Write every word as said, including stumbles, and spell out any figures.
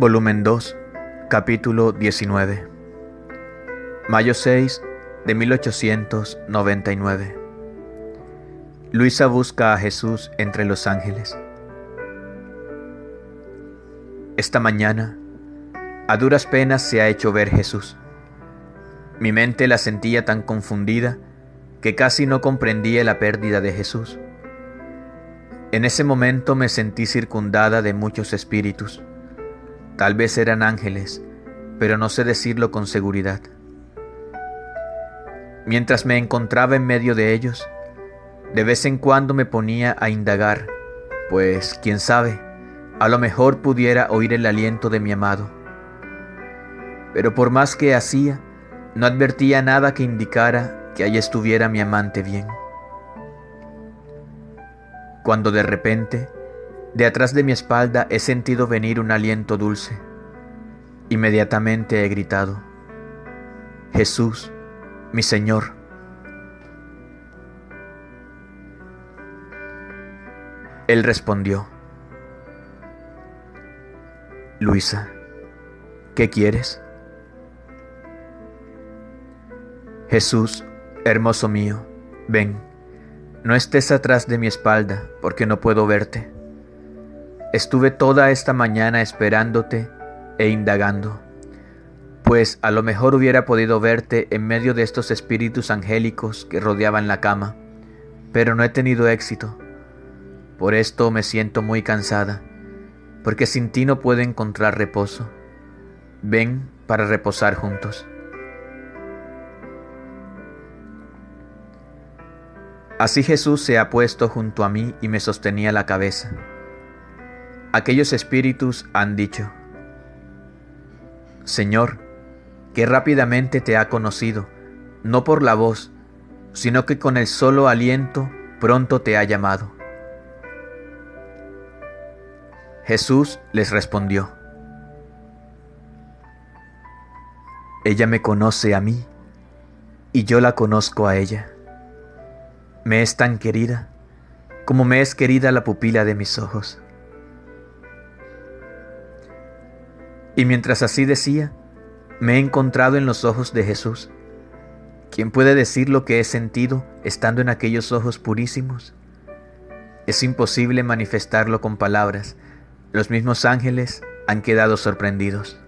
Volumen dos, capítulo diecinueve. Mayo seis de mil ochocientos noventa y nueve. Luisa busca a Jesús entre los ángeles. Esta mañana, a duras penas se ha hecho ver Jesús. Mi mente la sentía tan confundida que casi no comprendía la pérdida de Jesús. En ese momento me sentí circundada de muchos espíritus. Tal vez eran ángeles, pero no sé decirlo con seguridad. Mientras me encontraba en medio de ellos, de vez en cuando me ponía a indagar, pues, quién sabe, a lo mejor pudiera oír el aliento de mi amado. Pero por más que hacía, no advertía nada que indicara que allí estuviera mi amante bien. Cuando de repente, de atrás de mi espalda he sentido venir un aliento dulce. Inmediatamente he gritado: Jesús, mi Señor. Él respondió: Luisa, ¿qué quieres? Jesús, hermoso mío, ven, no estés atrás de mi espalda, porque no puedo verte. Estuve toda esta mañana esperándote e indagando, pues a lo mejor hubiera podido verte en medio de estos espíritus angélicos que rodeaban la cama, pero no he tenido éxito. Por esto me siento muy cansada, porque sin ti no puedo encontrar reposo. Ven para reposar juntos. Así Jesús se ha puesto junto a mí y me sostenía la cabeza. Aquellos espíritus han dicho: Señor, que rápidamente te ha conocido, no por la voz, sino que con el solo aliento pronto te ha llamado. Jesús les respondió: Ella me conoce a mí, y yo la conozco a ella. Me es tan querida, como me es querida la pupila de mis ojos. Y mientras así decía, me he encontrado en los ojos de Jesús. ¿Quién puede decir lo que he sentido estando en aquellos ojos purísimos? Es imposible manifestarlo con palabras. Los mismos ángeles han quedado sorprendidos.